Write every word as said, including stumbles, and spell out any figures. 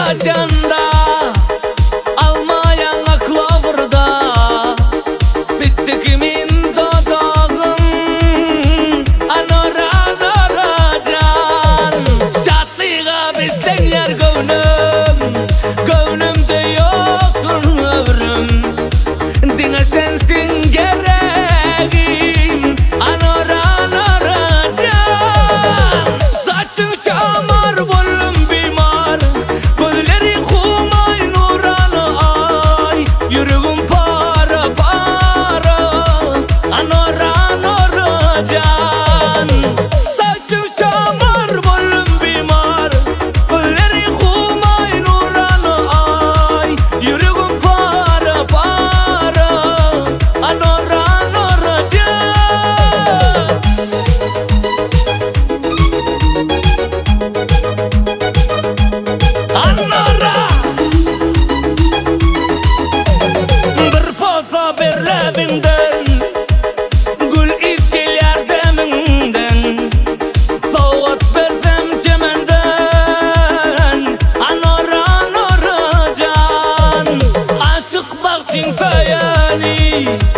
Canda almayan aklavırda pislikimin dodağın anora anora can şatlığa bizden yer gönlüm gönlümde yoktur ömrüm dine sensin gereğim anora anora can saçın şamar bollum bimar gözleri kumay nuranı ay yüreğim para para anora anora can saçın şamar bollum bimar gözleri kumay nuranı ay yüreğim para para anora anora can Anora bir poza bir levinden gül iskeler deminden soğut bersem çemenden anora anora can aşık baksın sayani